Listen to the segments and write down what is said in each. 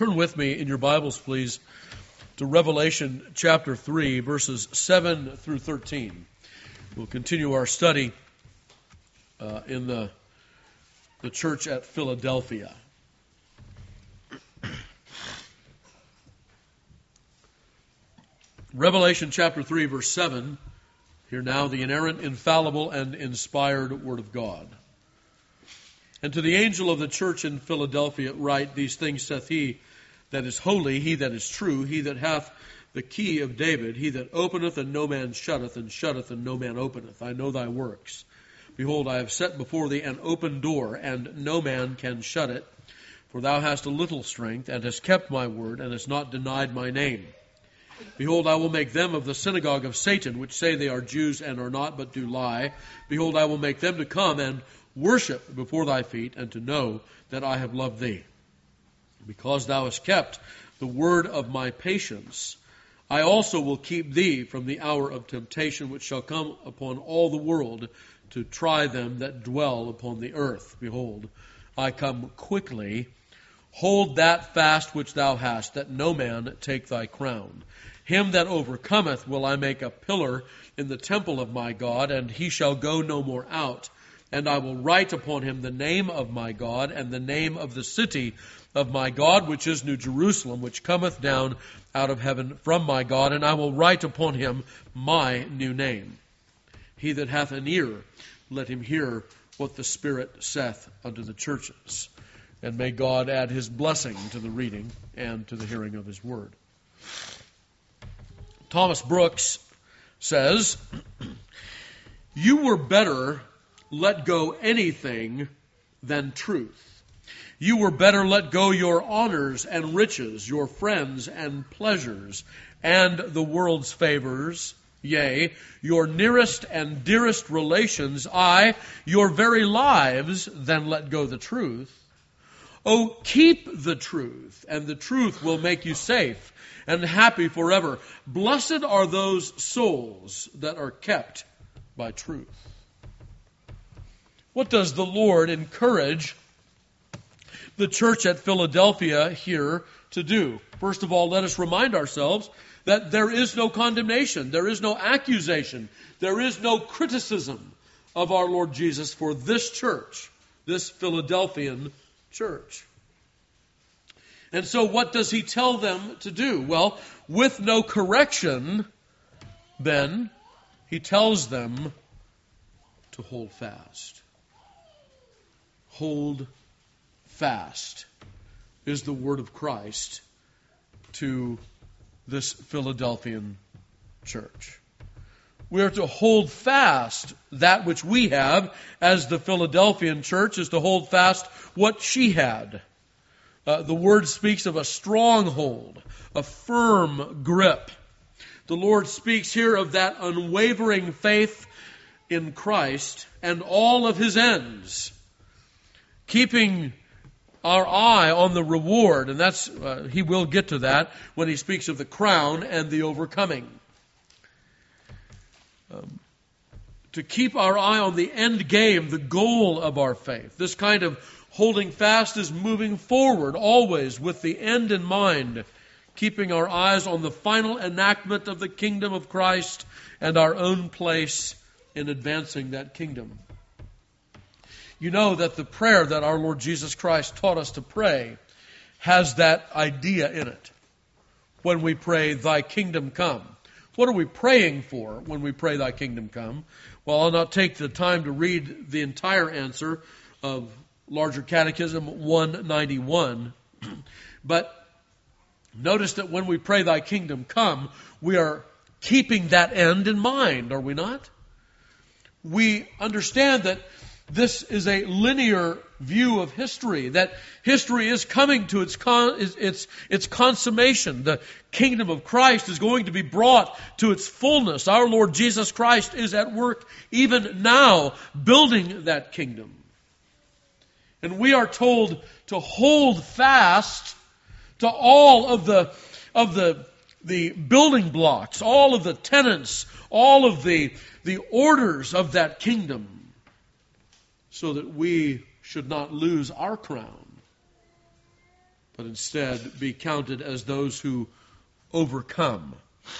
Turn with me in your Bibles, please, to Revelation chapter 3, verses 7 through 13. We'll continue our study in the church at Philadelphia. Revelation chapter 3, verse 7. Hear now the inerrant, infallible, and inspired Word of God. And to the angel of the church in Philadelphia write, These things saith he that is holy, he that is true, he that hath the key of David, he that openeth and no man shutteth, and shutteth and no man openeth. I know thy works. Behold, I have set before thee an open door, and no man can shut it. For thou hast a little strength, and hast kept my word, and hast not denied my name. Behold, I will make them of the synagogue of Satan, which say they are Jews and are not, but do lie. Behold, I will make them to come and worship before thy feet, and to know that I have loved thee. Because thou hast kept the word of my patience, I also will keep thee from the hour of temptation which shall come upon all the world to try them that dwell upon the earth. Behold, I come quickly. Hold that fast which thou hast, that no man take thy crown. Him that overcometh will I make a pillar in the temple of my God, and he shall go no more out. And I will write upon him the name of my God, and the name of the city of my God, which is New Jerusalem, which cometh down out of heaven from my God, and I will write upon him my new name. He that hath an ear, let him hear what the Spirit saith unto the churches. And may God add his blessing to the reading and to the hearing of his word. Thomas Brooks says, You were better let go anything than truth. You were better let go your honors and riches, your friends and pleasures, and the world's favors, yea, your nearest and dearest relations, aye, your very lives, than let go the truth. Oh, keep the truth, and the truth will make you safe and happy forever. Blessed are those souls that are kept by truth. What does the Lord encourage the church at Philadelphia here to do? First of all, let us remind ourselves that there is no condemnation, there is no accusation, there is no criticism of our Lord Jesus for this church, this Philadelphian church. And so what does he tell them to do? Well, with no correction, then, he tells them to hold fast. Hold fast is the word of Christ to this Philadelphian church. We are to hold fast that which we have, as the Philadelphian church is to hold fast what she had. The word speaks of a stronghold, a firm grip. The Lord speaks here of that unwavering faith in Christ and all of his ends, keeping our eye on the reward, and that's he will get to that when he speaks of the crown and the overcoming. To keep our eye on the end game, the goal of our faith. This kind of holding fast is moving forward, always with the end in mind, keeping our eyes on the final enactment of the kingdom of Christ and our own place in advancing that kingdom. You know that the prayer that our Lord Jesus Christ taught us to pray has that idea in it. When we pray, Thy kingdom come. What are we praying for when we pray, Thy kingdom come? Well, I'll not take the time to read the entire answer of Larger Catechism 191. But notice that when we pray, Thy kingdom come, we are keeping that end in mind, are we not? We understand that this is a linear view of history, that history is coming to its consummation. The kingdom of Christ is going to be brought to its fullness. Our Lord Jesus Christ is at work even now building that kingdom. And we are told to hold fast to all of the building blocks, all of the tenets, all of the orders of that kingdom, so that we should not lose our crown, but instead be counted as those who overcome.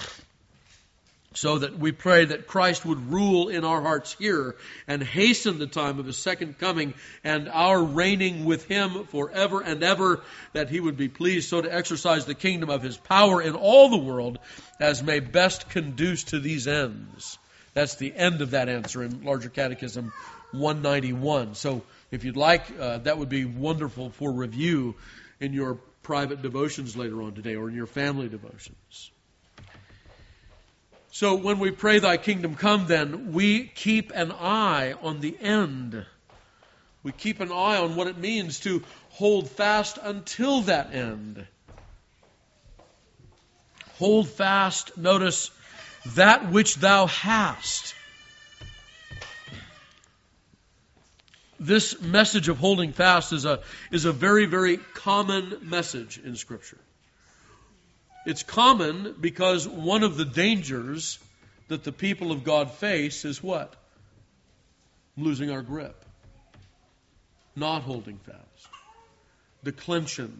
So that we pray that Christ would rule in our hearts here and hasten the time of His second coming and our reigning with Him forever and ever, that He would be pleased so to exercise the kingdom of His power in all the world as may best conduce to these ends. That's the end of that answer in Larger Catechism 191. So if you'd like, that would be wonderful for review in your private devotions later on today or in your family devotions. So when we pray, Thy kingdom come, then, we keep an eye on the end. We keep an eye on what it means to hold fast until that end. Hold fast, notice, that which thou hast. This message of holding fast is a very, very common message in Scripture. It's common because one of the dangers that the people of God face is what? Losing our grip. Not holding fast. Declension.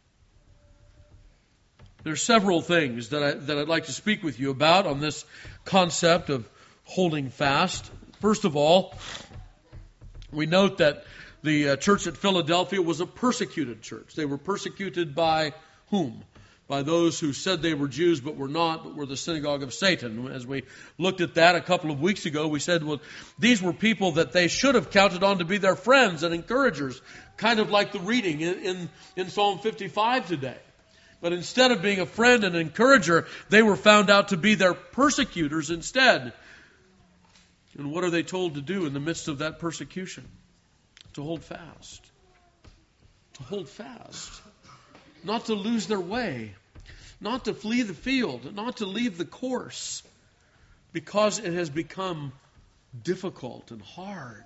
There are several things that I'd like to speak with you about on this concept of holding fast. First of all, we note that the church at Philadelphia was a persecuted church. They were persecuted by whom? By those who said they were Jews but were not, but were the synagogue of Satan. As we looked at that a couple of weeks ago, we said, well, these were people that they should have counted on to be their friends and encouragers, kind of like the reading in Psalm 55 today. But instead of being a friend and encourager, they were found out to be their persecutors instead. And what are they told to do in the midst of that persecution? To hold fast. To hold fast. Not to lose their way, not to flee the field, not to leave the course, because it has become difficult and hard.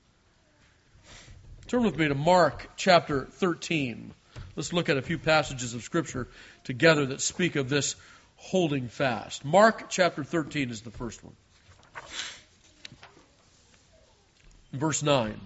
Turn with me to Mark chapter 13. Let's look at a few passages of Scripture together that speak of this holding fast. Mark chapter 13 is the first one. Verse 9.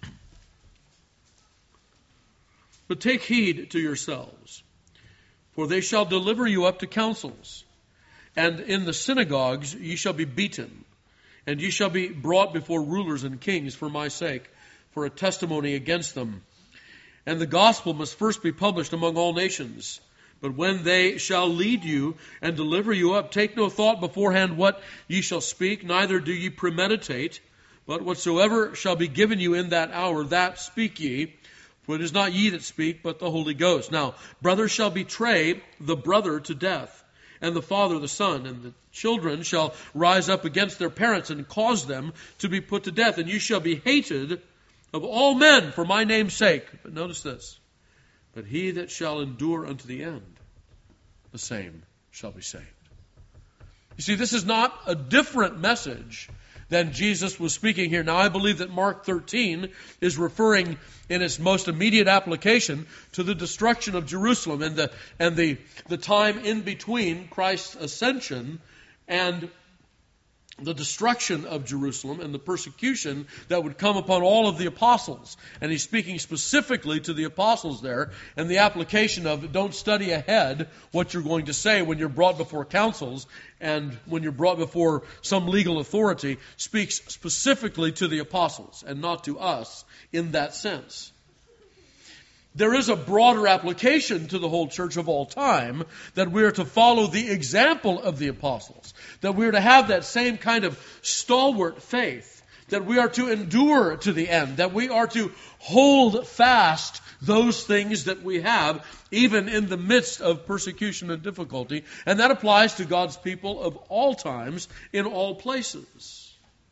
But take heed to yourselves, for they shall deliver you up to councils, and in the synagogues ye shall be beaten, and ye shall be brought before rulers and kings for my sake, for a testimony against them. And the gospel must first be published among all nations. But when they shall lead you and deliver you up, take no thought beforehand what ye shall speak, neither do ye premeditate, but whatsoever shall be given you in that hour, that speak ye. For it is not ye that speak, but the Holy Ghost. Now, brother shall betray the brother to death, and the father the son, and the children shall rise up against their parents and cause them to be put to death. And you shall be hated of all men for my name's sake. But notice this. But he that shall endure unto the end, the same shall be saved. You see, this is not a different message than Jesus was speaking here. Now, I believe that Mark 13 is referring in its most immediate application to the destruction of Jerusalem and the time in between Christ's ascension and the destruction of Jerusalem and the persecution that would come upon all of the apostles. And he's speaking specifically to the apostles there, and the application of don't study ahead what you're going to say when you're brought before councils and when you're brought before some legal authority, speaks specifically to the apostles and not to us in that sense. There is a broader application to the whole church of all time, that we are to follow the example of the apostles, that we are to have that same kind of stalwart faith, that we are to endure to the end, that we are to hold fast those things that we have, even in the midst of persecution and difficulty. And that applies to God's people of all times, in all places.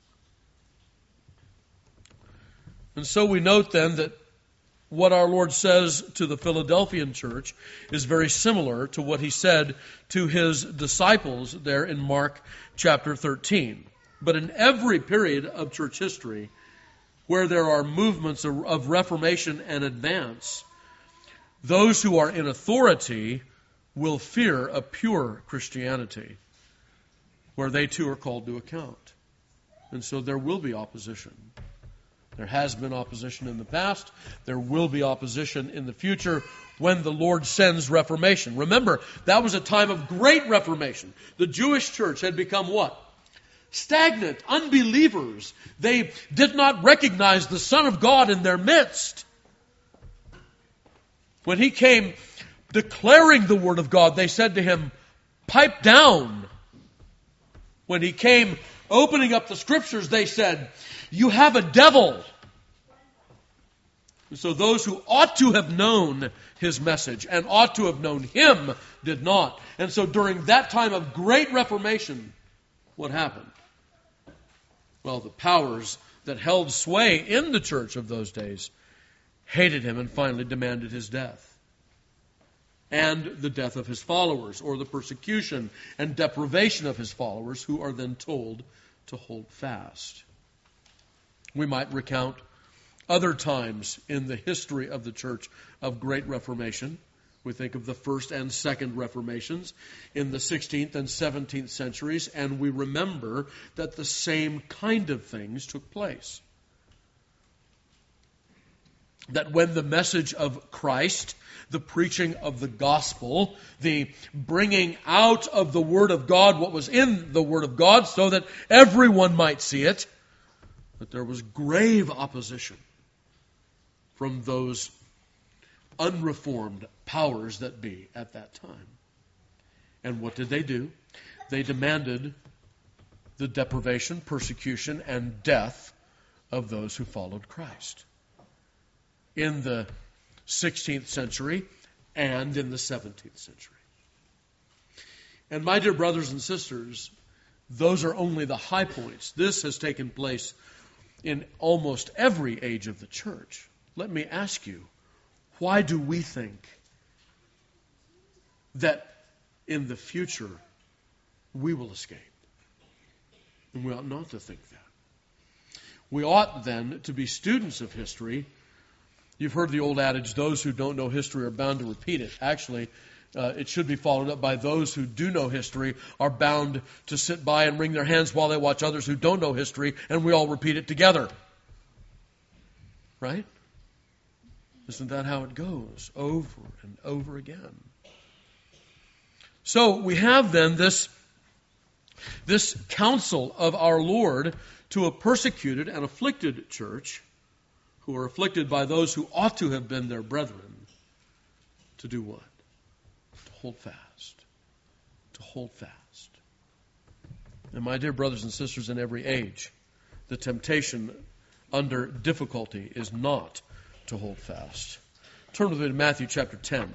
And so we note then that what our Lord says to the Philadelphian church is very similar to what he said to his disciples there in Mark chapter 13. But in every period of church history where there are movements of reformation and advance, those who are in authority will fear a pure Christianity, where they too are called to account. And so there will be opposition. There has been opposition in the past. There will be opposition in the future when the Lord sends Reformation. Remember, that was a time of great Reformation. The Jewish church had become what? Stagnant, unbelievers. They did not recognize the Son of God in their midst. When he came declaring the Word of God, they said to him, "Pipe down." When he came opening up the Scriptures, they said, "You have a devil." And so those who ought to have known his message and ought to have known him did not. And so during that time of great Reformation, what happened? Well, the powers that held sway in the church of those days hated him and finally demanded his death. And the death of his followers, or the persecution and deprivation of his followers, who are then told to hold fast. We might recount other times in the history of the church of great Reformation. We think of the first and second Reformations in the 16th and 17th centuries, and we remember that the same kind of things took place. That when the message of Christ, the preaching of the gospel, the bringing out of the Word of God what was in the Word of God so that everyone might see it, that there was grave opposition from those unreformed powers that be at that time. And what did they do? They demanded the deprivation, persecution, and death of those who followed Christ. In the 16th century and in the 17th century. And my dear brothers and sisters, those are only the high points. This has taken place in almost every age of the church. Let me ask you, why do we think that in the future we will escape? And we ought not to think that. We ought then to be students of history. You've heard the old adage, those who don't know history are bound to repeat it. Actually, it should be followed up by those who do know history are bound to sit by and wring their hands while they watch others who don't know history, and we all repeat it together. Right? Isn't that how it goes? Over and over again. So we have then this counsel of our Lord to a persecuted and afflicted church who are afflicted by those who ought to have been their brethren, to do what? To hold fast. To hold fast. And my dear brothers and sisters in every age, the temptation under difficulty is not to hold fast. Turn with me to Matthew chapter 10.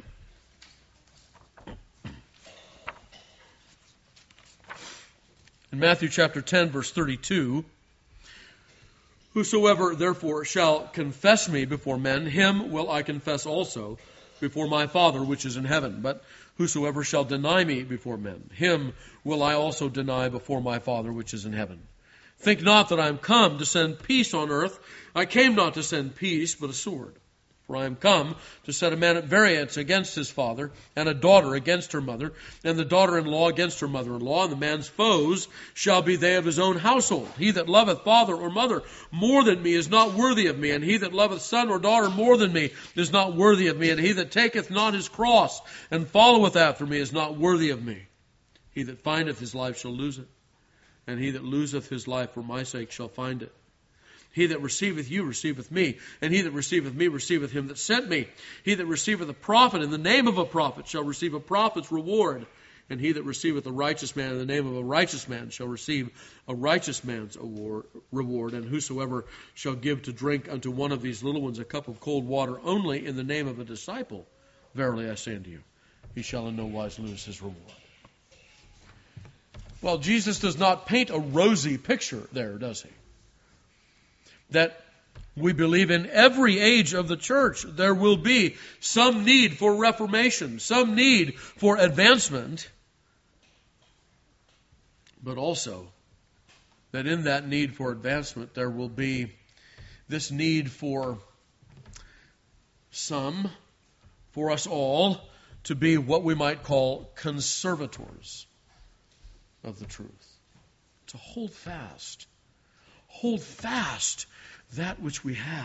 In Matthew chapter 10, verse 32, "Whosoever therefore shall confess me before men, him will I confess also before my Father which is in heaven. But whosoever shall deny me before men, him will I also deny before my Father which is in heaven. Think not that I am come to send peace on earth. I came not to send peace, but a sword. For I am come to set a man at variance against his father, and a daughter against her mother, and the daughter-in-law against her mother-in-law, and the man's foes shall be they of his own household. He that loveth father or mother more than me is not worthy of me, and he that loveth son or daughter more than me is not worthy of me, and he that taketh not his cross and followeth after me is not worthy of me. He that findeth his life shall lose it, and he that loseth his life for my sake shall find it. He that receiveth you receiveth me, and he that receiveth me receiveth him that sent me. He that receiveth a prophet in the name of a prophet shall receive a prophet's reward, and he that receiveth a righteous man in the name of a righteous man shall receive a righteous man's reward. And whosoever shall give to drink unto one of these little ones a cup of cold water only in the name of a disciple, verily I say unto you, he shall in no wise lose his reward." Well, Jesus does not paint a rosy picture there, does he? That we believe in every age of the church there will be some need for reformation, some need for advancement, but also that in that need for advancement there will be this need for some, for us all, to be what we might call conservators of the truth, to hold fast. hold fast that which we have.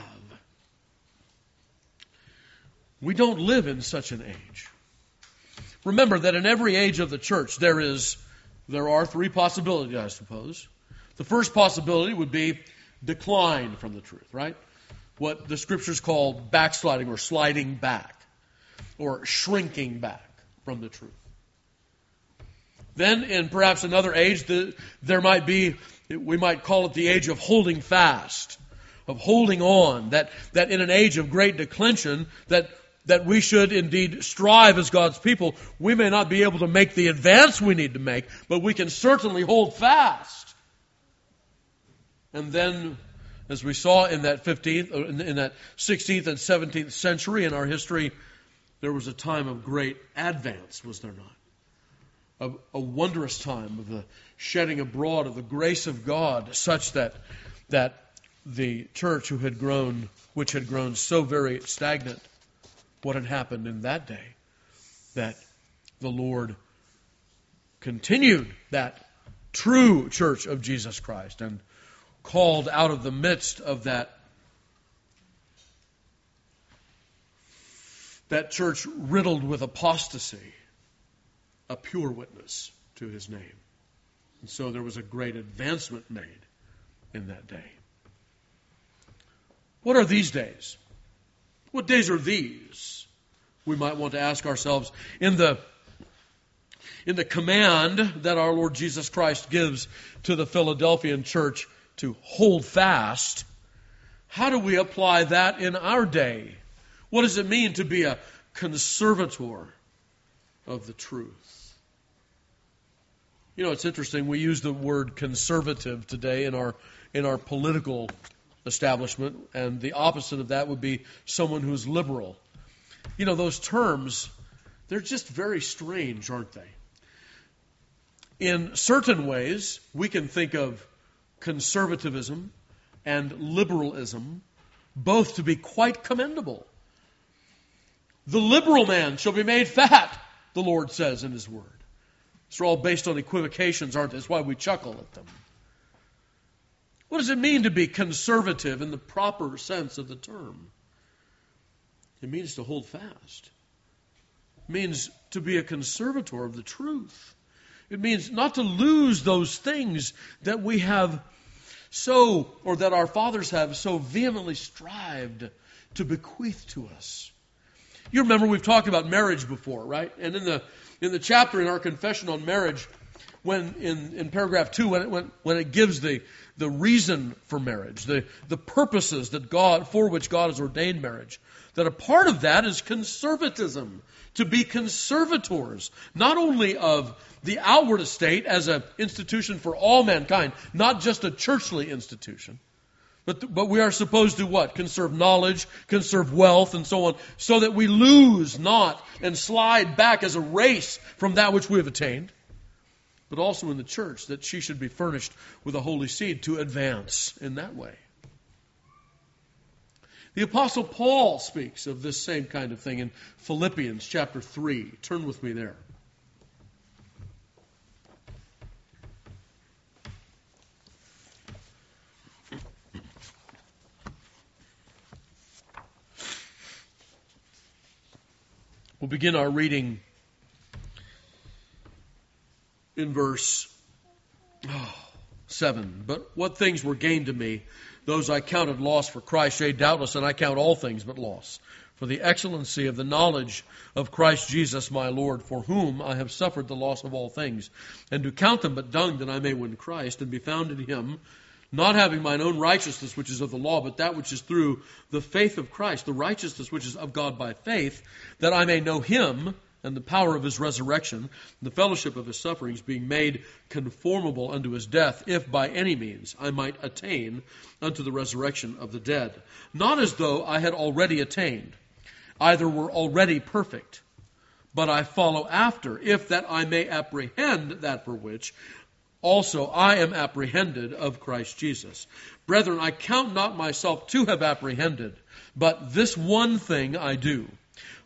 We don't live in such an age. Remember that in every age of the church there are three possibilities, I suppose. The first possibility would be decline from the truth, right? What the Scriptures call backsliding or sliding back or shrinking back from the truth. Then in perhaps another age, there might be, we might call it the age of holding fast, of holding on, that in an age of great declension, that we should indeed strive as God's people. We may not be able to make the advance we need to make, but we can certainly hold fast. And then, as we saw in that 16th and 17th century in our history, there was a time of great advance, was there not? A wondrous time of the shedding abroad of the grace of God, such that the church which had grown so very stagnant, what had happened in that day, that the Lord continued that true church of Jesus Christ and called out of the midst of that church riddled with apostasy, a pure witness to His name. And so there was a great advancement made in that day. What are these days? What days are these? We might want to ask ourselves in the command that our Lord Jesus Christ gives to the Philadelphian church to hold fast. How do we apply that in our day? What does it mean to be a conservator of the truth? You know, it's interesting. We use the word conservative today in our political establishment, and the opposite of that would be someone who's liberal. You know, those terms, they're just very strange, aren't they? In certain ways, we can think of conservatism and liberalism both to be quite commendable. The liberal man shall be made fat, the Lord says in His Word. These are all based on equivocations, aren't they? That's why we chuckle at them. What does it mean to be conservative in the proper sense of the term? It means to hold fast. It means to be a conservator of the truth. It means not to lose those things that we have or that our fathers have so vehemently strived to bequeath to us. You remember we've talked about marriage before, right? And in the chapter in our confession on marriage, when in paragraph 2, when it gives the reason for marriage, the purposes for which God has ordained marriage, that a part of that is conservatism, to be conservators, not only of the outward estate as an institution for all mankind, not just a churchly institution, but we are supposed to what? Conserve knowledge, conserve wealth, and so on, so that we lose not and slide back as a race from that which we have attained, but also in the church, that she should be furnished with a holy seed to advance in that way. The Apostle Paul speaks of this same kind of thing in Philippians chapter 3. Turn with me there. We'll begin our reading in verse 7. But what things were gained to me, those I counted loss for Christ, yea, doubtless, and I count all things but loss, for the excellency of the knowledge of Christ Jesus my Lord, for whom I have suffered the loss of all things, and to count them but dung, that I may win Christ, and be found in Him, not having mine own righteousness, which is of the law, but that which is through the faith of Christ, the righteousness which is of God by faith, that I may know Him, and the power of His resurrection, the fellowship of His sufferings, being made conformable unto His death, if by any means I might attain unto the resurrection of the dead. Not as though I had already attained, either were already perfect, but I follow after, if that I may apprehend that for which also I am apprehended of Christ Jesus. Brethren, I count not myself to have apprehended, but this one thing I do,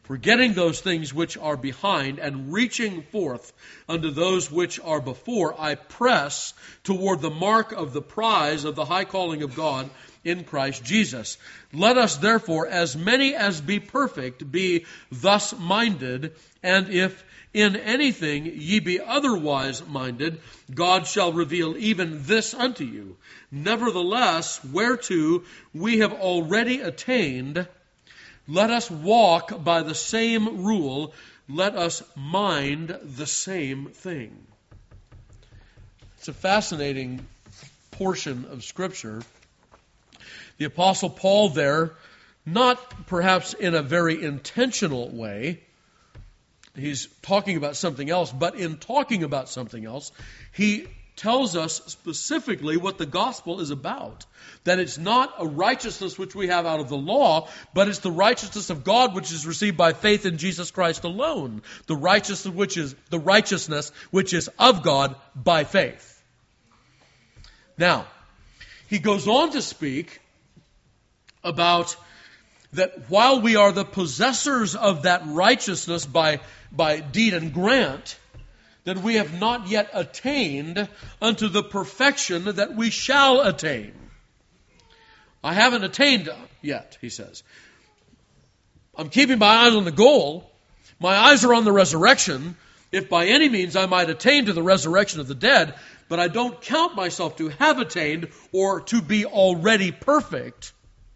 Forgetting those things which are behind and reaching forth unto those which are before, I press toward the mark of the prize of the high calling of God in Christ Jesus. Let us therefore, as many as be perfect, be thus minded, and if in anything ye be otherwise minded, God shall reveal even this unto you. Nevertheless, whereto we have already attained, let us walk by the same rule, let us mind the same thing. It's a fascinating portion of Scripture. The Apostle Paul there, not perhaps in a very intentional way, he's talking about something else, but in talking about something else, he tells us specifically what the gospel is about. That it's not a righteousness which we have out of the law, but it's the righteousness of God which is received by faith in Jesus Christ alone. The righteousness which is of God by faith. Now, he goes on to speak about that while we are the possessors of that righteousness by deed and grant, that we have not yet attained unto the perfection that we shall attain. I haven't attained yet, he says. I'm keeping my eyes on the goal. My eyes are on the resurrection. If by any means I might attain to the resurrection of the dead, but I don't count myself to have attained or to be already perfect.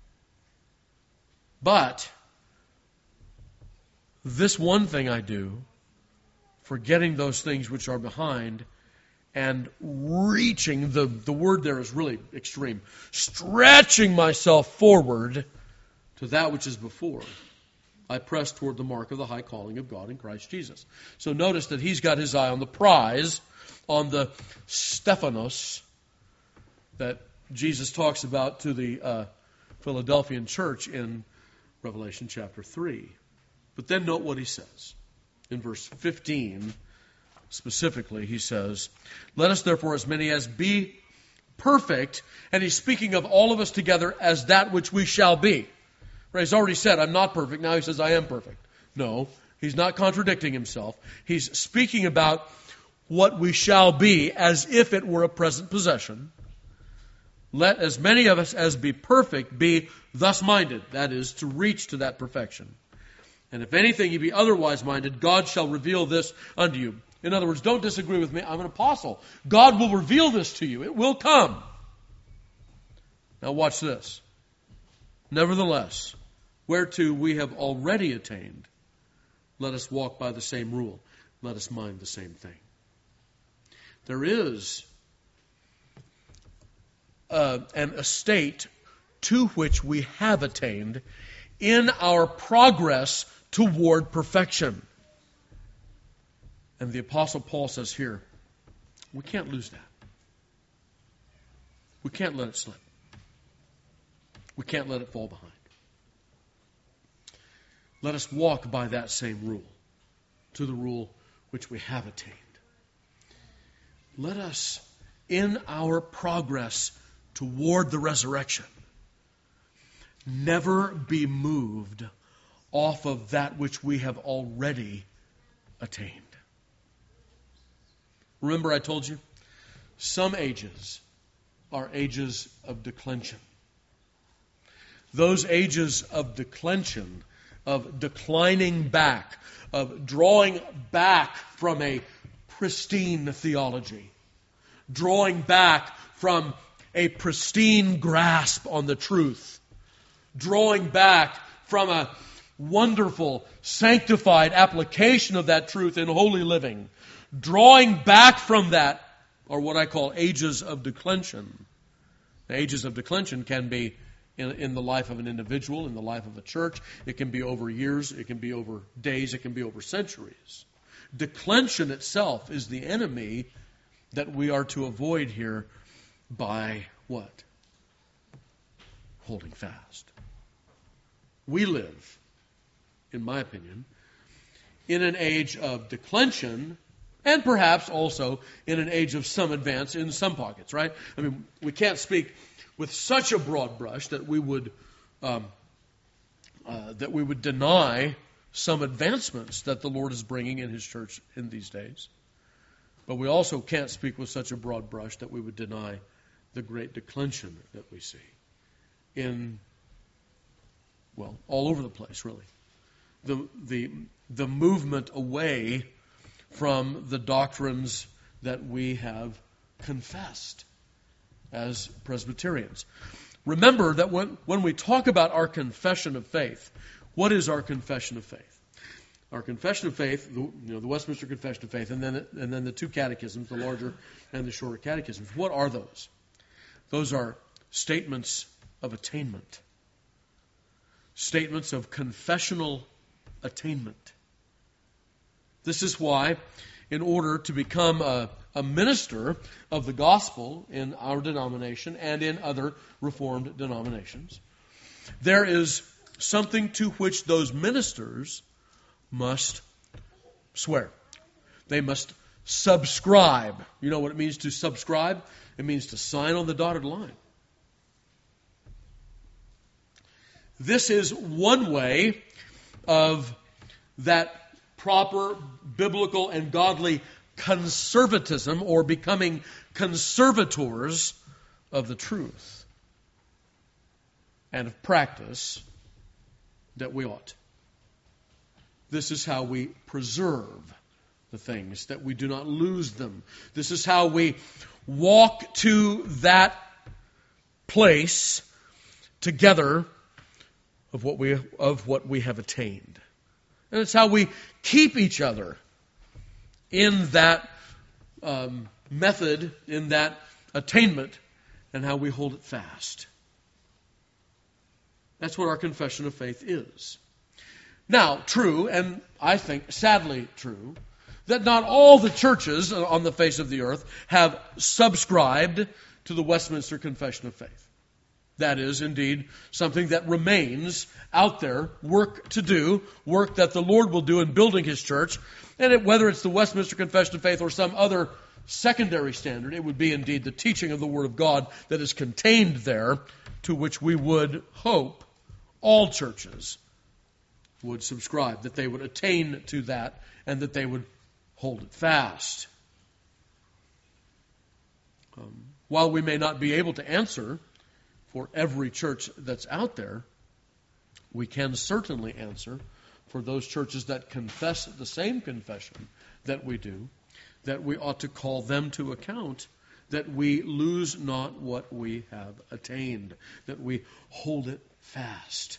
But this one thing I do, forgetting those things which are behind and reaching, the word there is really extreme, stretching myself forward to that which is before. I press toward the mark of the high calling of God in Christ Jesus. So notice that he's got his eye on the prize, on the Stephanos that Jesus talks about to the Philadelphian church in Revelation chapter 3. But then note what he says. In verse 15, specifically, he says, let us therefore, as many as be perfect, and he's speaking of all of us together as that which we shall be. Right? He's already said, I'm not perfect. Now he says, I am perfect. No, he's not contradicting himself. He's speaking about what we shall be as if it were a present possession. Let as many of us as be perfect be thus minded, that is, to reach to that perfection. And if anything ye be otherwise minded, God shall reveal this unto you. In other words, don't disagree with me. I'm an apostle. God will reveal this to you. It will come. Now watch this. Nevertheless, whereto we have already attained, let us walk by the same rule. Let us mind the same thing. There is an estate to which we have attained in our progress toward perfection. And the Apostle Paul says here, we can't lose that. We can't let it slip. We can't let it fall behind. Let us walk by that same rule, to the rule which we have attained. Let us, in our progress toward the resurrection, never be moved off of that which we have already attained. Remember I told you, some ages are ages of declension. Those ages of declension, of declining back, of drawing back from a pristine theology, drawing back from a pristine grasp on the truth, drawing back from a wonderful, sanctified application of that truth in holy living, drawing back from that are what I call ages of declension. The ages of declension can be in the life of an individual, in the life of a church. It can be over years, it can be over days, it can be over centuries. Declension itself is the enemy that we are to avoid here by what? Holding fast. We live, in my opinion, in an age of declension and perhaps also in an age of some advance in some pockets, right? I mean, we can't speak with such a broad brush that we would deny some advancements that the Lord is bringing in His church in these days. But we also can't speak with such a broad brush that we would deny the great declension that we see in, well, all over the place, really. The movement away from the doctrines that we have confessed as Presbyterians. Remember that when we talk about our confession of faith, what is our confession of faith? Our confession of faith, the Westminster Confession of Faith, and then the two catechisms, the larger and the shorter catechisms. What are those? Those are statements of attainment. Statements of confessional attainment. This is why, in order to become a minister of the gospel in our denomination and in other Reformed denominations, there is something to which those ministers must swear. They must subscribe. You know what it means to subscribe? It means to sign on the dotted line. This is one way of that proper biblical and godly conservatism, or becoming conservators of the truth and of practice that we ought. This is how we preserve the things, that we do not lose them. This is how we walk to that place together of what we have attained. And it's how we keep each other in that method, in that attainment, and how we hold it fast. That's what our confession of faith is. Now, true, and I think sadly true, that not all the churches on the face of the earth have subscribed to the Westminster Confession of Faith. That is indeed something that remains out there, work to do, work that the Lord will do in building His church. And whether it's the Westminster Confession of Faith or some other secondary standard, it would be indeed the teaching of the Word of God that is contained there, to which we would hope all churches would subscribe, that they would attain to that, and that they would hold it fast. While we may not be able to answer for every church that's out there, we can certainly answer for those churches that confess the same confession that we do, that we ought to call them to account, that we lose not what we have attained, that we hold it fast.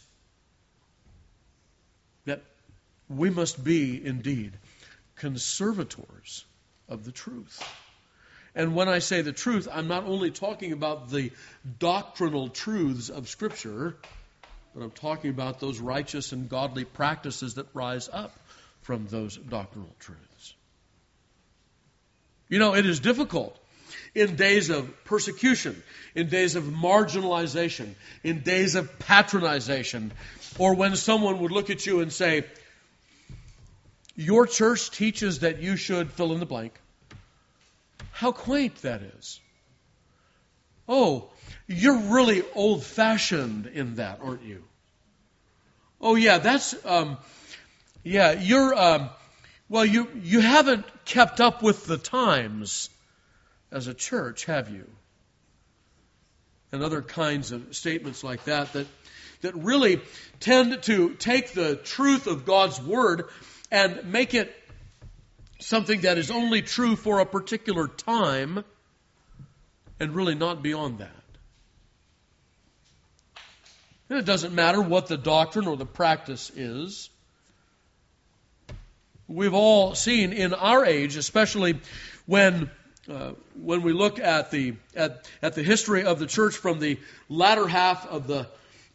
That we must be, indeed, conservators of the truth. And when I say the truth, I'm not only talking about the doctrinal truths of Scripture, but I'm talking about those righteous and godly practices that rise up from those doctrinal truths. You know, it is difficult in days of persecution, in days of marginalization, in days of patronization, or when someone would look at you and say, your church teaches that you should fill in the blank. How quaint that is. Oh, you're really old-fashioned in that, aren't you? Oh, yeah, that's, you're, well, you haven't kept up with the times as a church, have you? And other kinds of statements like that really tend to take the truth of God's Word and make it something that is only true for a particular time and really not beyond that. And it doesn't matter what the doctrine or the practice is. We've all seen in our age, especially when we look at the history of the church from the latter half of the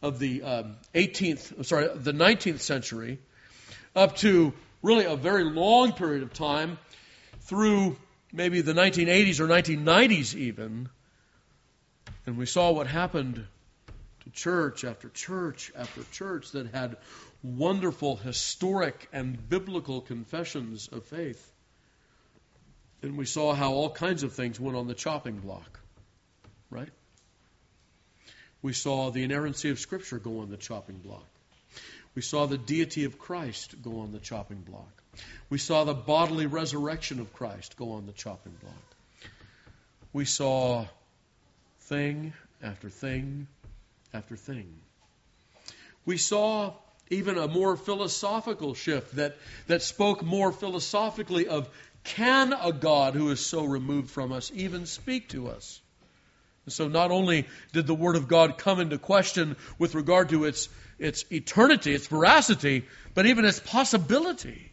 19th century up to really a very long period of time through maybe the 1980s or 1990s even, and we saw what happened to church after church after church that had wonderful historic and biblical confessions of faith. And we saw how all kinds of things went on the chopping block, right? We saw the inerrancy of Scripture go on the chopping block. We saw the deity of Christ go on the chopping block. We saw the bodily resurrection of Christ go on the chopping block. We saw thing after thing after thing. We saw even a more philosophical shift that spoke more philosophically of, can a God who is so removed from us even speak to us? And so not only did the Word of God come into question with regard to its eternity, its veracity, but even its possibility.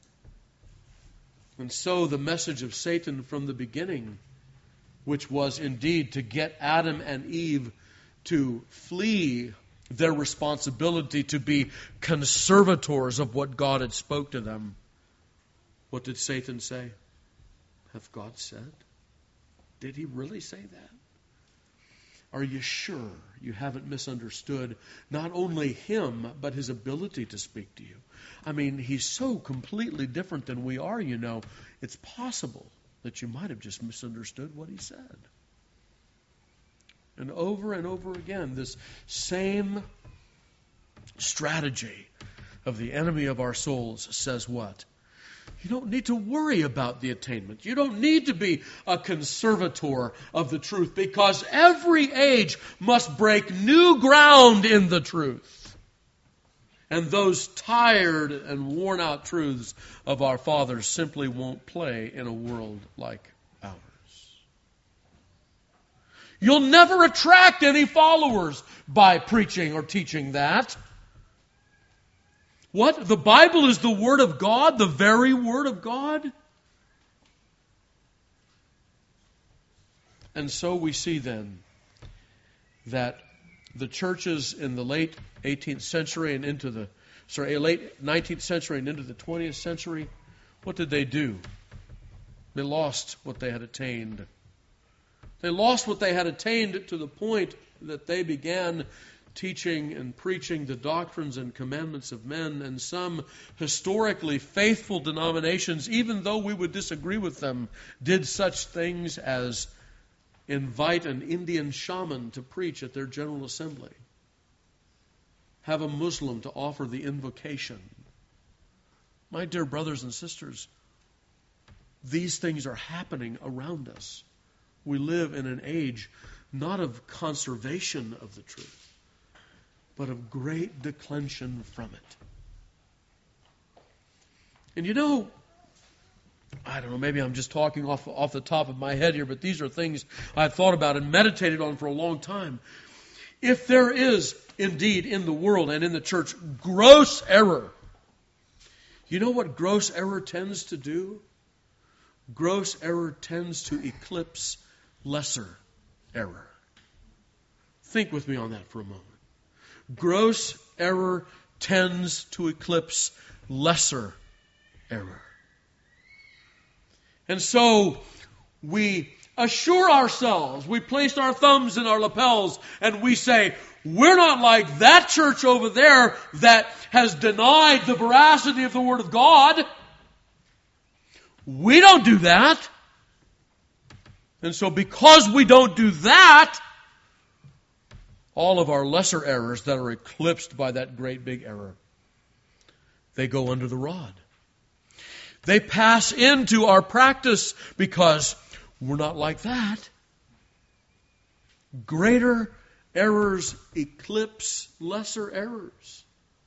And so the message of Satan from the beginning, which was indeed to get Adam and Eve to flee their responsibility to be conservators of what God had spoke to them. What did Satan say? Hath God said? Did he really say that? Are you sure you haven't misunderstood not only him, but his ability to speak to you? I mean, he's so completely different than we are, you know. It's possible that you might have just misunderstood what he said. And over again, this same strategy of the enemy of our souls says what? You don't need to worry about the attainment. You don't need to be a conservator of the truth, because every age must break new ground in the truth. And those tired and worn out truths of our fathers simply won't play in a world like ours. You'll never attract any followers by preaching or teaching that. What? The Bible is the Word of God, the very Word of God? And so we see then that the churches in the late 18th century and into the late 19th century and into the 20th century, what did they do? They lost what they had attained. They lost what they had attained to the point that they began teaching and preaching the doctrines and commandments of men, and some historically faithful denominations, even though we would disagree with them, did such things as invite an Indian shaman to preach at their General Assembly, have a Muslim to offer the invocation. My dear brothers and sisters, these things are happening around us. We live in an age not of conservation of the truth, but of great declension from it. And you know, I don't know, maybe I'm just talking off the top of my head here, but these are things I've thought about and meditated on for a long time. If there is indeed in the world and in the church gross error, you know what gross error tends to do? Gross error tends to eclipse lesser error. Think with me on that for a moment. Gross error tends to eclipse lesser error. And so we assure ourselves, we place our thumbs in our lapels, and we say, we're not like that church over there that has denied the veracity of the Word of God. We don't do that. And so because we don't do that, all of our lesser errors that are eclipsed by that great big error, they go under the rod. They pass into our practice because we're not like that. Greater errors eclipse lesser errors.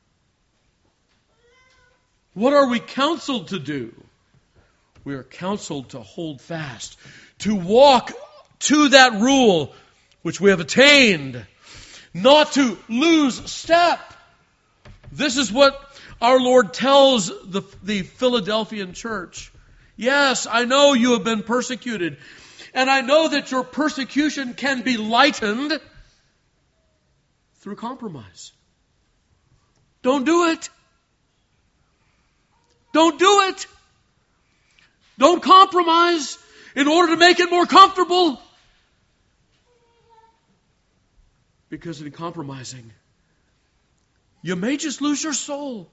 What are we counseled to do? We are counseled to hold fast, to walk to that rule which we have attained, not to lose step. This is what our Lord tells the Philadelphian church. Yes, I know you have been persecuted, and I know that your persecution can be lightened through compromise. Don't do it. Don't do it. Don't compromise in order to make it more comfortable. Because in compromising, you may just lose your soul.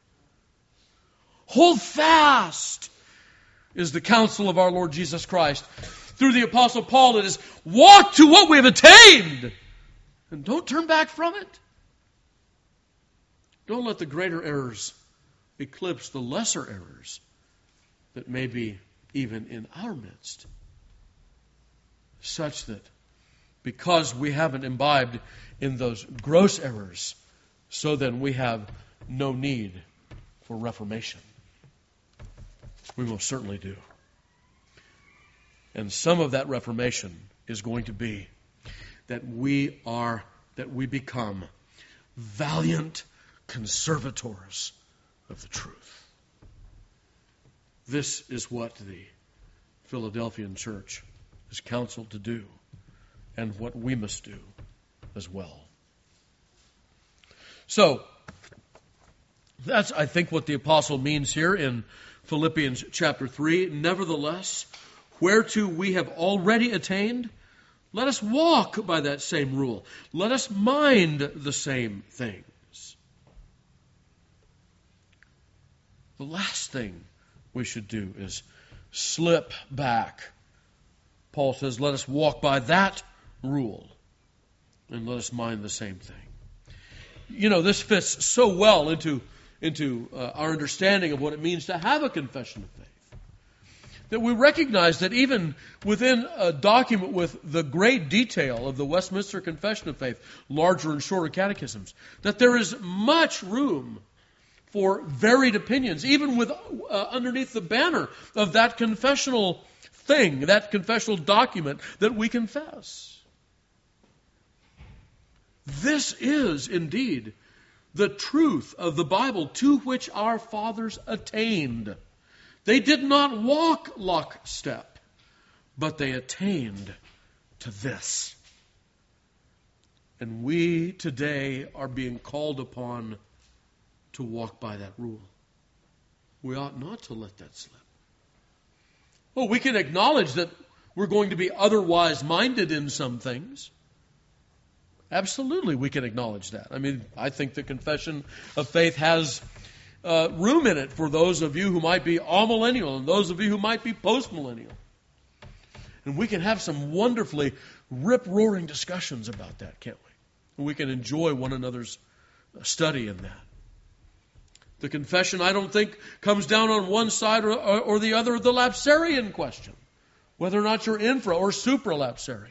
Hold fast is the counsel of our Lord Jesus Christ. Through the Apostle Paul, it is walk to what we have attained and don't turn back from it. Don't let the greater errors eclipse the lesser errors that may be even in our midst, such that because we haven't imbibed in those gross errors, so then we have no need for reformation. We most certainly do. And some of that reformation is going to be that we become valiant conservators of the truth. This is what the Philadelphian church is counseled to do, and what we must do as well. So, that's, I think, what the apostle means here in Philippians chapter 3. Nevertheless, whereto we have already attained, let us walk by that same rule. Let us mind the same things. The last thing we should do is slip back. Paul says, let us walk by that rule, and let us mind the same thing. You know, this fits so well into our understanding of what it means to have a confession of faith, that we recognize that even within a document with the great detail of the Westminster Confession of Faith, larger and shorter catechisms, that there is much room for varied opinions, even with underneath the banner of that confessional thing, that confessional document that we confess. This is indeed the truth of the Bible to which our fathers attained. They did not walk lockstep, but they attained to this. And we today are being called upon to walk by that rule. We ought not to let that slip. Well, we can acknowledge that we're going to be otherwise minded in some things. Absolutely, we can acknowledge that. I mean, I think the confession of faith has room in it for those of you who might be amillennial and those of you who might be postmillennial. And we can have some wonderfully rip-roaring discussions about that, can't we? And we can enjoy one another's study in that. The confession, I don't think, comes down on one side or the other of the lapsarian question, whether or not you're infra or supralapsarian.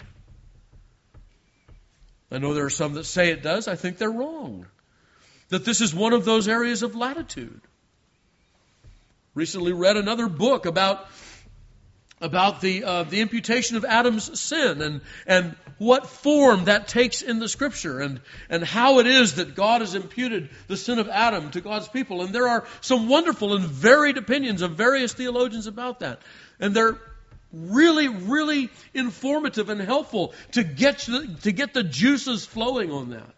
I know there are some that say it does. I think they're wrong. That this is one of those areas of latitude. Recently read another book about the imputation of Adam's sin and what form that takes in the Scripture and how it is that God has imputed the sin of Adam to God's people. And there are some wonderful and varied opinions of various theologians about that. And they're really, really informative and helpful to get the juices flowing on that.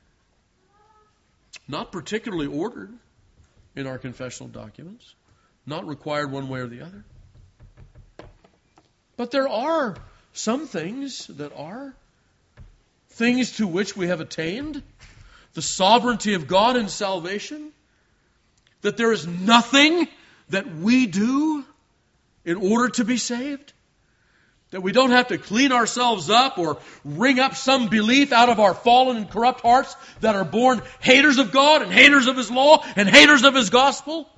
Not particularly ordered in our confessional documents. Not required one way or the other. But there are some things that are things to which we have attained. The sovereignty of God in salvation. That there is nothing that we do in order to be saved. That we don't have to clean ourselves up or wring up some belief out of our fallen and corrupt hearts that are born haters of God and haters of His law and haters of His gospel.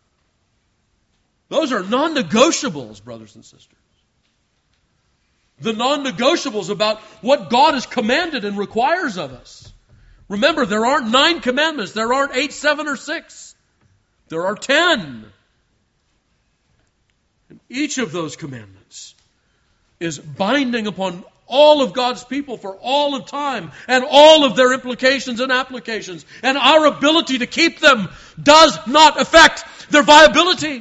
Those are non-negotiables, brothers and sisters. The non-negotiables about what God has commanded and requires of us. Remember, there aren't 9 commandments. There aren't 8, 7, or 6. There are 10. And each of those commandments is binding upon all of God's people for all of time and all of their implications and applications. And our ability to keep them does not affect their viability.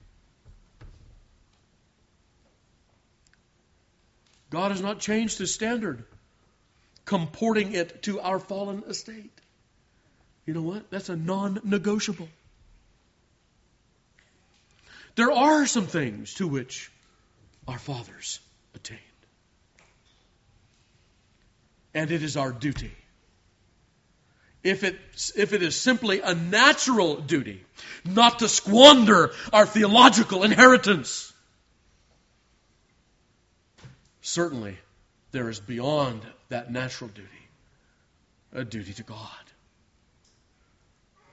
God has not changed His standard, comporting it to our fallen estate. You know what? That's a non-negotiable. There are some things to which our fathers attained. And it is our duty. If it is simply a natural duty, not to squander our theological inheritance, certainly there is beyond that natural duty a duty to God.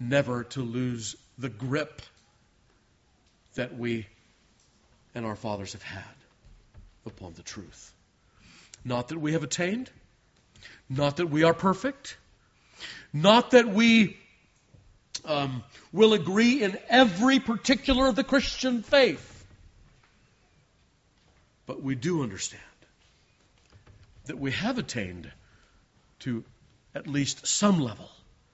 never to lose the grip that we and our fathers have had upon the truth. Not that we have attained, not that we are perfect, not that we will agree in every particular of the Christian faith, but we do understand that we have attained to at least some level.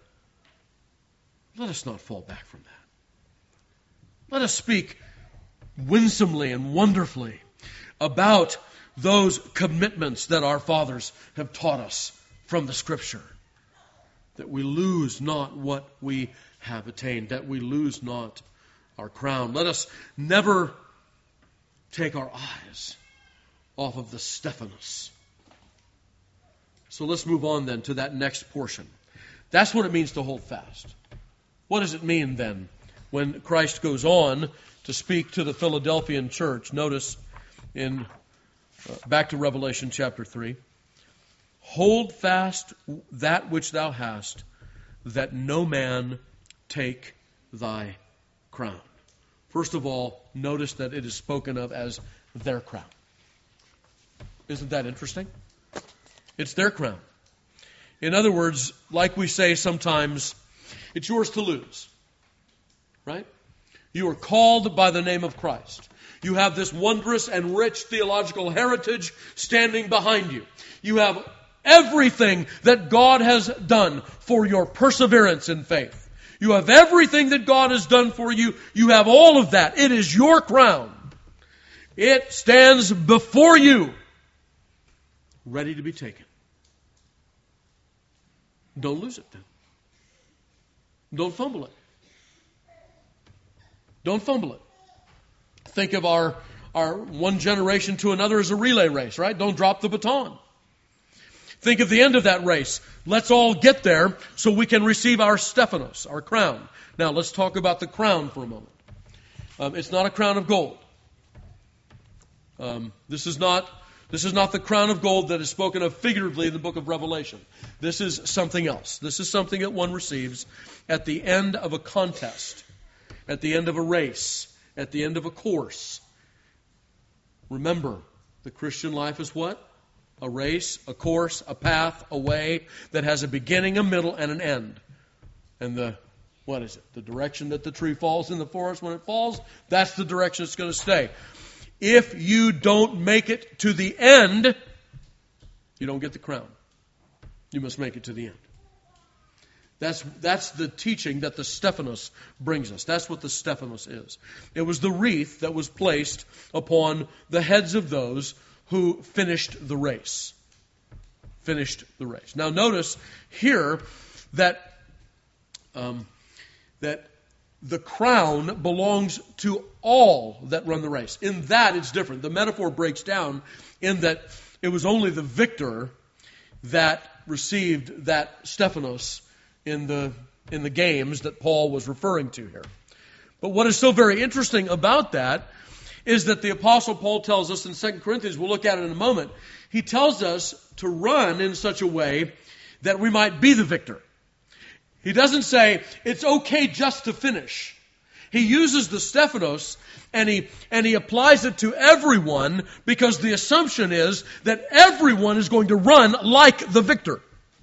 Let us not fall back from that. Let us speak winsomely and wonderfully about those commitments that our fathers have taught us from the Scripture, that we lose not what we have attained, that we lose not our crown. Let us never take our eyes off of the Stephanos. So let's move on then to that next portion. That's what it means to hold fast. What does it mean then when Christ goes on to speak to the Philadelphian church? Notice in back to Revelation chapter 3. Hold fast that which thou hast, that no man take thy crown. First of all, notice that it is spoken of as their crown. Isn't that interesting? It's their crown. In other words, like we say sometimes, it's yours to lose. Right? You are called by the name of Christ. You have this wondrous and rich theological heritage standing behind you. You have everything that God has done for your perseverance in faith. You have everything that God has done for you. You have all of that. It is your crown. It stands before you, ready to be taken. Don't lose it then. Don't fumble it. Don't fumble it. Think of our one generation to another as a relay race, right? Don't drop the baton. Think of the end of that race. Let's all get there so we can receive our Stephanos, our crown. Now, let's talk about the crown for a moment. It's not a crown of gold. This is not the crown of gold that is spoken of figuratively in the book of Revelation. This is something else. This is something that one receives at the end of a contest, at the end of a race, at the end of a course. Remember, the Christian life is what? A race, a course, a path, a way that has a beginning, a middle, and an end. And what is it? The direction that the tree falls in the forest when it falls, that's the direction it's going to stay. If you don't make it to the end, you don't get the crown. You must make it to the end. That's the teaching that the Stephanos brings us. That's what the Stephanos is. It was the wreath that was placed upon the heads of those who finished the race. Finished the race. Now notice here that the crown belongs to all that run the race. In that it's different. The metaphor breaks down in that it was only the victor that received that Stephanos in the games that Paul was referring to here. But what is so very interesting about that is that the Apostle Paul tells us in 2 Corinthians, we'll look at it in a moment, he tells us to run in such a way that we might be the victor. He doesn't say it's okay just to finish. He uses the Stephanos and he applies it to everyone because the assumption is that everyone is going to run like the victor.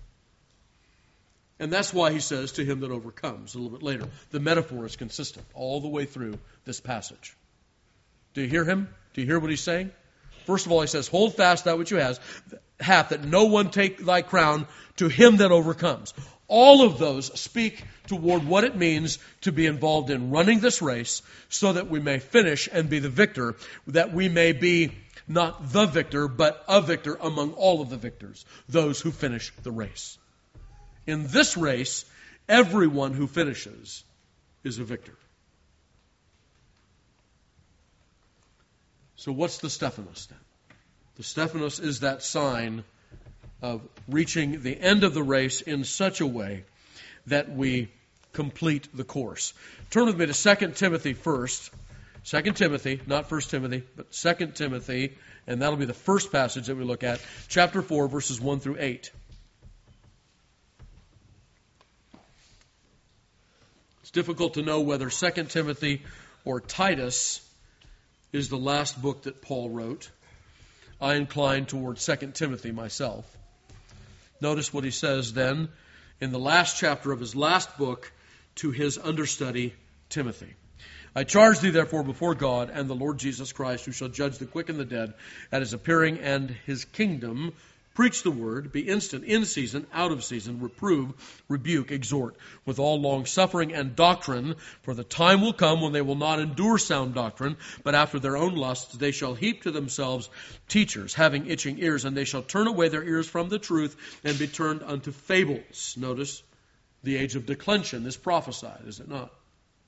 And that's why he says, to him that overcomes, a little bit later. The metaphor is consistent all the way through this passage. Do you hear him? Do you hear what he's saying? First of all, he says, hold fast that which you hath, that no one take thy crown, to him that overcomes. All of those speak toward what it means to be involved in running this race so that we may finish and be the victor, that we may be not the victor, but a victor among all of the victors, those who finish the race. In this race, everyone who finishes is a victor. So what's the Stephanos then? The Stephanos is that sign of reaching the end of the race in such a way that we complete the course. Turn with me to 2 Timothy first. 2 Timothy, not 1 Timothy, but 2 Timothy, and that'll be the first passage that we look at, chapter 4, verses 1 through 8. It's difficult to know whether 2 Timothy or Titus is the last book that Paul wrote. I incline toward 2 Timothy myself. Notice what he says then in the last chapter of his last book to his understudy Timothy. I charge thee therefore before God and the Lord Jesus Christ, who shall judge the quick and the dead at his appearing and his kingdom, preach the word, be instant, in season, out of season, reprove, rebuke, exhort, with all long-suffering and doctrine, for the time will come when they will not endure sound doctrine, but after their own lusts they shall heap to themselves teachers, having itching ears, and they shall turn away their ears from the truth and be turned unto fables. Notice, the age of declension is prophesied, is it not?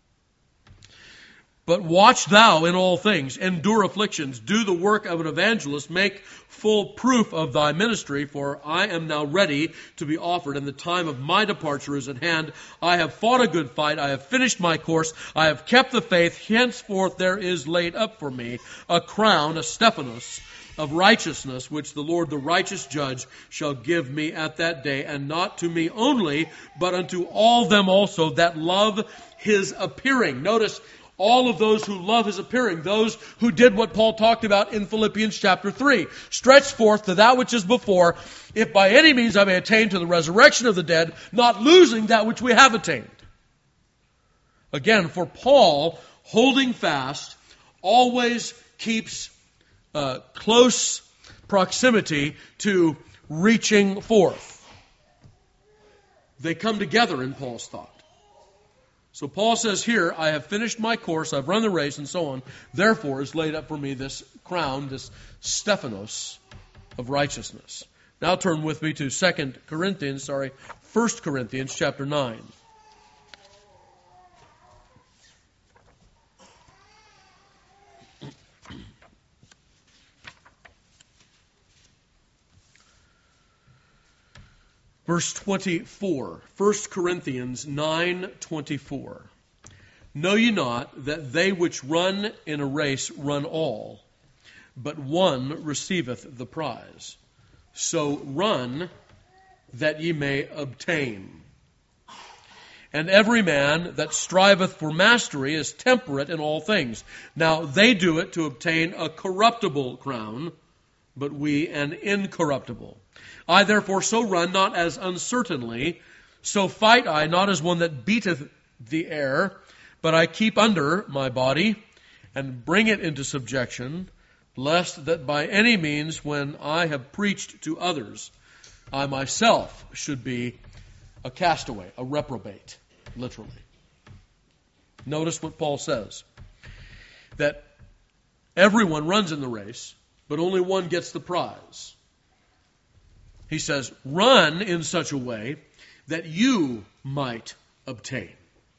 But watch thou in all things, endure afflictions, do the work of an evangelist, make full proof of thy ministry, for I am now ready to be offered, and the time of my departure is at hand. I have fought a good fight, I have finished my course, I have kept the faith, henceforth there is laid up for me a crown, a Stephanos, of righteousness, which the Lord, the righteous judge, shall give me at that day, and not to me only, but unto all them also that love his appearing. Notice, all of those who love his appearing, those who did what Paul talked about in Philippians chapter 3. Stretch forth to that which is before, if by any means I may attain to the resurrection of the dead, not losing that which we have attained. Again, for Paul, holding fast always keeps close proximity to reaching forth. They come together in Paul's thought. So Paul says here, I have finished my course, I've run the race, and so on. Therefore is laid up for me this crown, this Stephanos of righteousness. Now turn with me to 1 Corinthians chapter 9. Verse 24, 1 Corinthians 9:24. Know ye not that they which run in a race run all, but one receiveth the prize? So run that ye may obtain. And every man that striveth for mastery is temperate in all things. Now they do it to obtain a corruptible crown, but we an incorruptible. I therefore so run, not as uncertainly, so fight I, not as one that beateth the air, but I keep under my body, and bring it into subjection, lest that by any means, when I have preached to others, I myself should be a castaway, a reprobate, literally. Notice what Paul says, that everyone runs in the race, but only one gets the prize. He says, run in such a way that you might obtain.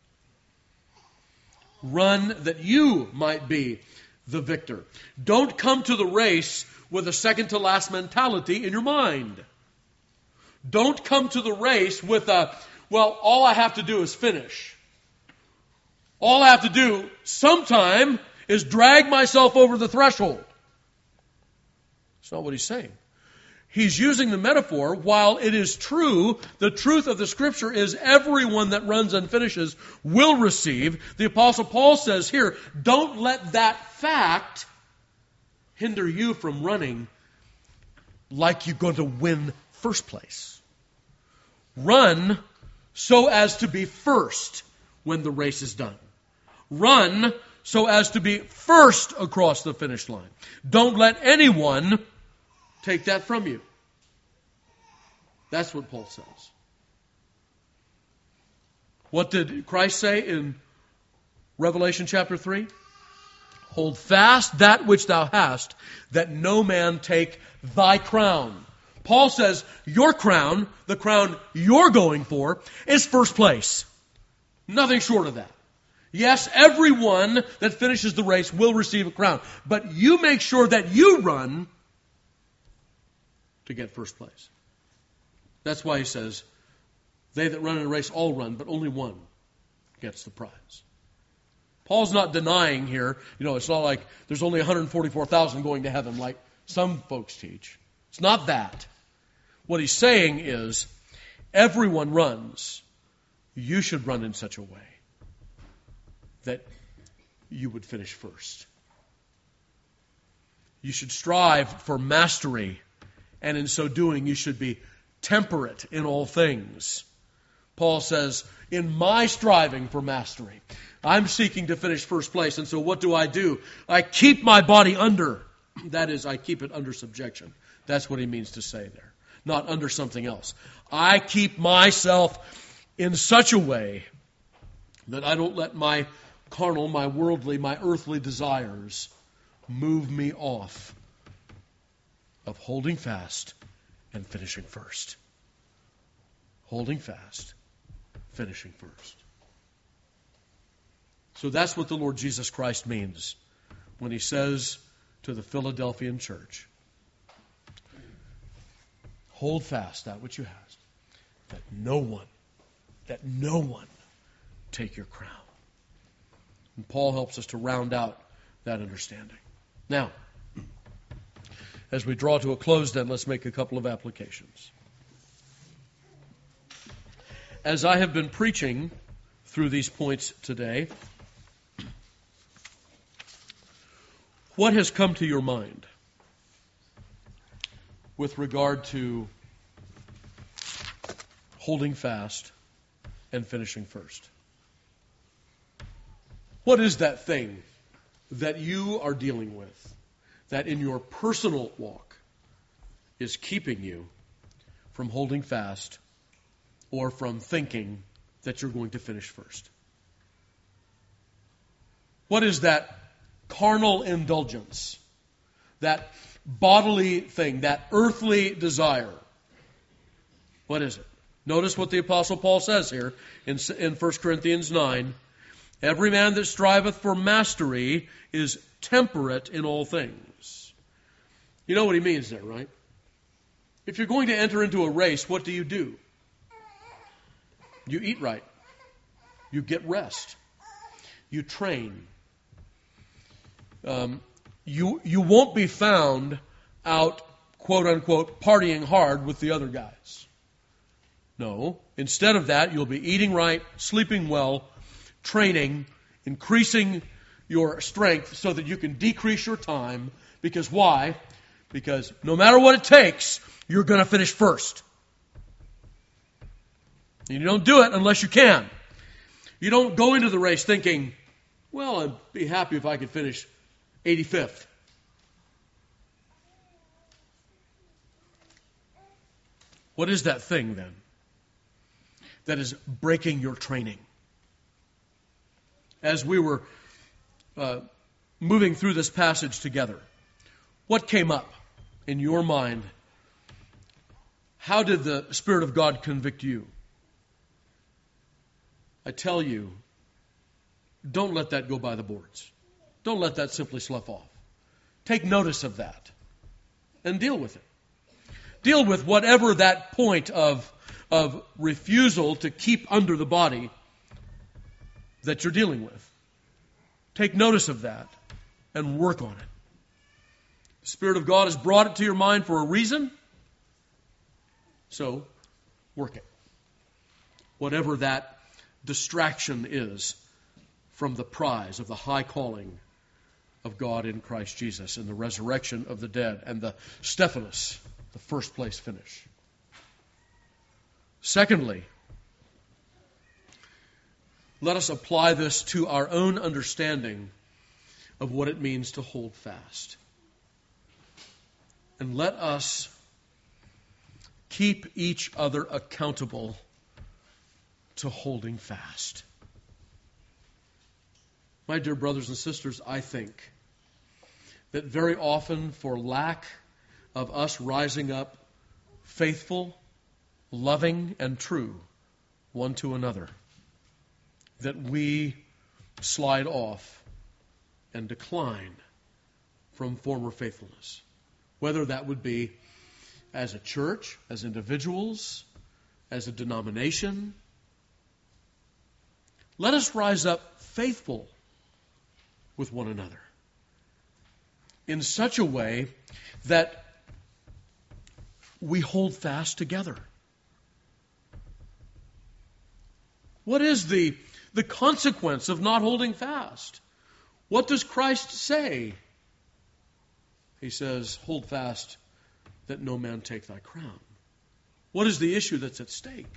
Run that you might be the victor. Don't come to the race with a second-to-last mentality in your mind. Don't come to the race with all I have to do is finish. All I have to do sometime is drag myself over the threshold. That's not what he's saying. He's using the metaphor, while it is true, the truth of the Scripture is everyone that runs and finishes will receive. The Apostle Paul says here, don't let that fact hinder you from running like you're going to win first place. Run so as to be first when the race is done. Run so as to be first across the finish line. Don't let anyone take that from you. That's what Paul says. What did Christ say in Revelation chapter 3? Hold fast that which thou hast, that no man take thy crown. Paul says your crown, the crown you're going for, is first place. Nothing short of that. Yes, everyone that finishes the race will receive a crown. But you make sure that you run to get first place. That's why he says, they that run in a race all run, but only one gets the prize. Paul's not denying here, it's not like there's only 144,000 going to heaven like some folks teach. It's not that. What he's saying is, everyone runs. You should run in such a way that you would finish first. You should strive for mastery, and in so doing, you should be temperate in all things. Paul says, in my striving for mastery, I'm seeking to finish first place, and so what do? I keep my body under. That is, I keep it under subjection. That's what he means to say there. Not under something else. I keep myself in such a way that I don't let my carnal, my worldly, my earthly desires move me off of holding fast and finishing first. Holding fast, finishing first. So that's what the Lord Jesus Christ means when he says to the Philadelphian church, hold fast that which you have, that no one take your crown. And Paul helps us to round out that understanding. Now, as we draw to a close then, let's make a couple of applications. As I have been preaching through these points today, what has come to your mind with regard to holding fast and finishing first? What is that thing that you are dealing with that in your personal walk is keeping you from holding fast or from thinking that you're going to finish first? What is that carnal indulgence, that bodily thing, that earthly desire? What is it? Notice what the Apostle Paul says here in 1 Corinthians 9. Every man that striveth for mastery is temperate in all things. You know what he means there, right? If you're going to enter into a race, what do? You eat right. You get rest. You train. You won't be found out, quote unquote, partying hard with the other guys. No. Instead of that, you'll be eating right, sleeping well, training, increasing your strength so that you can decrease your time. Because why? Because no matter what it takes, you're going to finish first. And you don't do it unless you can. You don't go into the race thinking, well, I'd be happy if I could finish 85th. What is that thing then that is breaking your training? As we were moving through this passage together, what came up in your mind? How did the Spirit of God convict you? I tell you, don't let that go by the boards. Don't let that simply slough off. Take notice of that and deal with it. Deal with whatever that point of refusal to keep under the body that you're dealing with. Take notice of that and work on it. The Spirit of God has brought it to your mind for a reason, so work it. Whatever that distraction is from the prize of the high calling of God in Christ Jesus and the resurrection of the dead and the Stephanos, the first place finish. Secondly, let us apply this to our own understanding of what it means to hold fast. And let us keep each other accountable to holding fast. My dear brothers and sisters, I think that very often, for lack of us rising up faithful, loving, and true one to another, that we slide off and decline from former faithfulness. Whether that would be as a church, as individuals, as a denomination. Let us rise up faithful with one another in such a way that we hold fast together. What is the the consequence of not holding fast. What does Christ say? He says, hold fast that no man take thy crown. What is the issue that's at stake?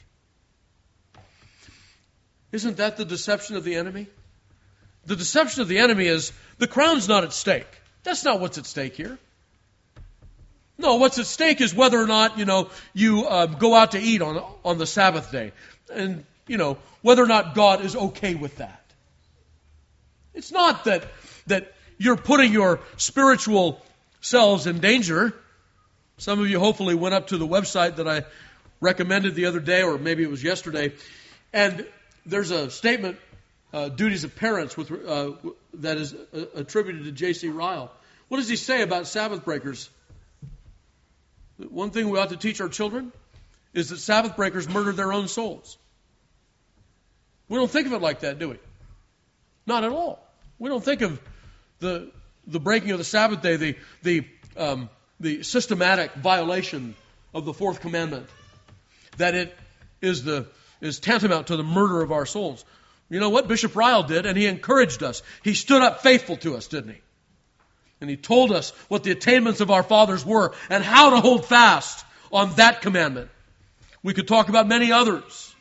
Isn't that the deception of the enemy? The deception of the enemy is the crown's not at stake. That's not what's at stake here. No, what's at stake is whether or not, you go out to eat on the Sabbath day. And, whether or not God is okay with that. It's not that you're putting your spiritual selves in danger. Some of you hopefully went up to the website that I recommended the other day, or maybe it was yesterday, and there's a statement, Duties of Parents, that is attributed to J.C. Ryle. What does he say about Sabbath breakers? One thing we ought to teach our children is that Sabbath breakers murder their own souls. We don't think of it like that, do we? Not at all. We don't think of the breaking of the Sabbath day, the systematic violation of the fourth commandment, that it is tantamount to the murder of our souls. You know what Bishop Ryle did, and he encouraged us. He stood up faithful to us, didn't he? And he told us what the attainments of our fathers were and how to hold fast on that commandment. We could talk about many others.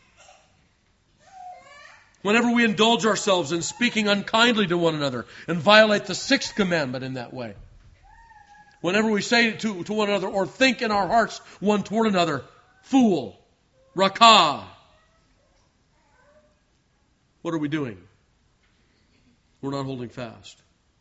Whenever we indulge ourselves in speaking unkindly to one another and violate the sixth commandment in that way. Whenever we say to one another or think in our hearts one toward another, fool, rakah. What are we doing? We're not holding fast.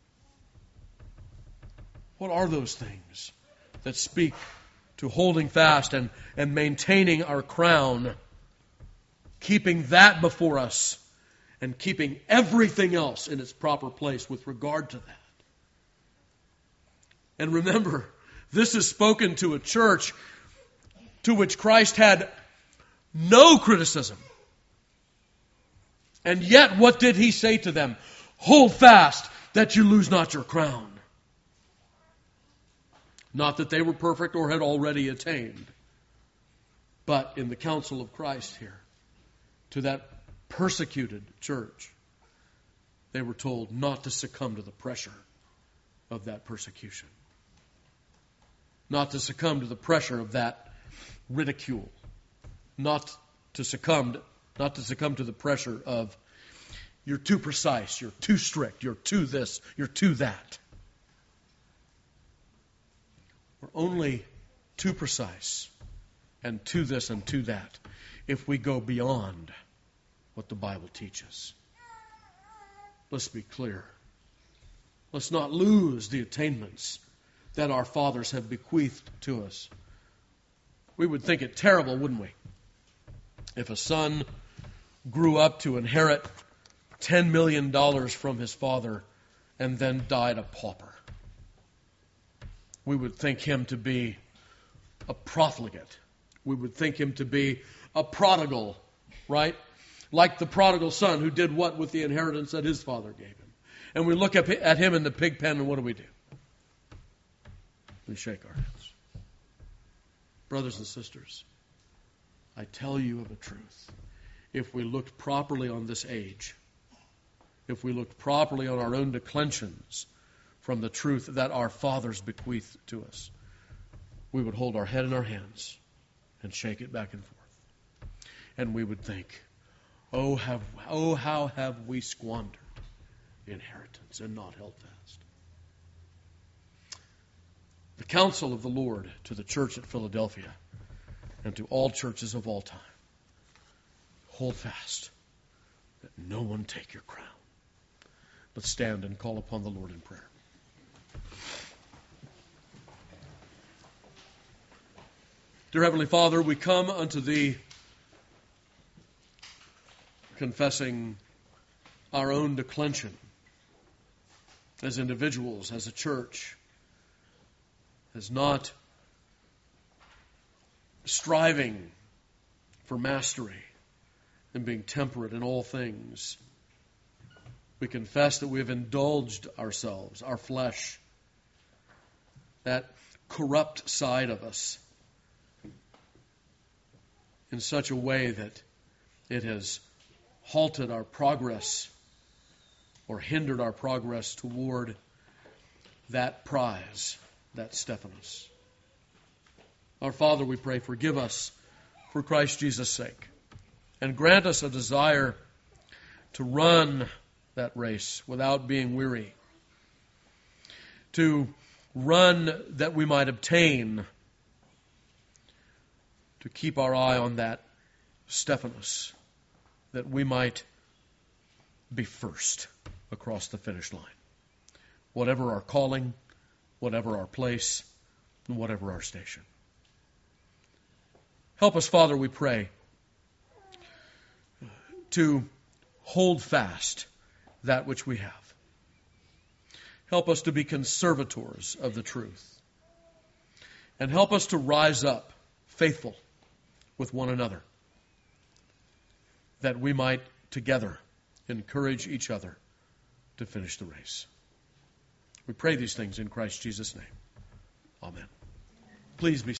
What are those things that speak to holding fast and maintaining our crown, keeping that before us, and keeping everything else in its proper place with regard to that? And remember, this is spoken to a church to which Christ had no criticism. And yet, what did he say to them? Hold fast that you lose not your crown. Not that they were perfect or had already attained, but in the counsel of Christ here, to that persecuted church, they were told not to succumb to the pressure of that persecution. Not to succumb to the pressure of that ridicule. Not to succumb to the pressure of you're too precise, you're too strict, you're too this, you're too that. We're only too precise and too this and too that if we go beyond what the Bible teaches. Let's be clear. Let's not lose the attainments that our fathers have bequeathed to us. We would think it terrible, wouldn't we, if a son grew up to inherit $10 million from his father and then died a pauper. We would think him to be a profligate. We would think him to be a prodigal, right? Like the prodigal son who did what with the inheritance that his father gave him. And we look at him in the pig pen, and what do? We shake our heads. Brothers and sisters, I tell you of a truth. If we looked properly on this age, if we looked properly on our own declensions from the truth that our fathers bequeathed to us, we would hold our head in our hands and shake it back and forth. And we would think, oh, how have we squandered inheritance and not held fast. The counsel of the Lord to the church at Philadelphia and to all churches of all time: hold fast that no one take your crown. Let's stand and call upon the Lord in prayer. Dear Heavenly Father, we come unto Thee confessing our own declension as individuals, as a church, as not striving for mastery and being temperate in all things. We confess that we have indulged ourselves, our flesh, that corrupt side of us, in such a way that it has halted our progress or hindered our progress toward that prize, that Stephanos. Our Father, we pray, forgive us for Christ Jesus' sake, and grant us a desire to run that race without being weary, to run that we might obtain, to keep our eye on that Stephanos, that we might be first across the finish line, whatever our calling, whatever our place, and whatever our station. Help us, Father, we pray, to hold fast that which we have. Help us to be conservators of the truth. And help us to rise up faithful with one another, that we might together encourage each other to finish the race. We pray these things in Christ Jesus' name. Amen. Please be